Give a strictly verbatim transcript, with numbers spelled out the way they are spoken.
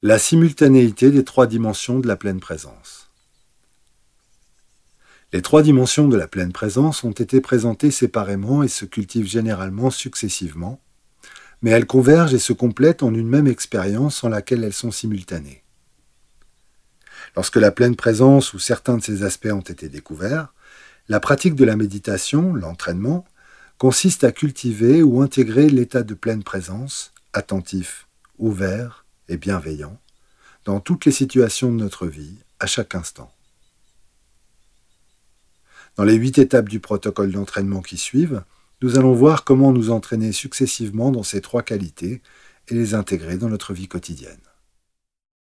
La simultanéité des trois dimensions de la pleine présence. Les trois dimensions de la pleine présence ont été présentées séparément et se cultivent généralement successivement, mais elles convergent et se complètent en une même expérience en laquelle elles sont simultanées. Lorsque la pleine présence ou certains de ses aspects ont été découverts, la pratique de la méditation, l'entraînement, consiste à cultiver ou intégrer l'état de pleine présence, attentif, ouvert et bienveillant, dans toutes les situations de notre vie, à chaque instant. Dans les huit étapes du protocole d'entraînement qui suivent, nous allons voir comment nous entraîner successivement dans ces trois qualités et les intégrer dans notre vie quotidienne.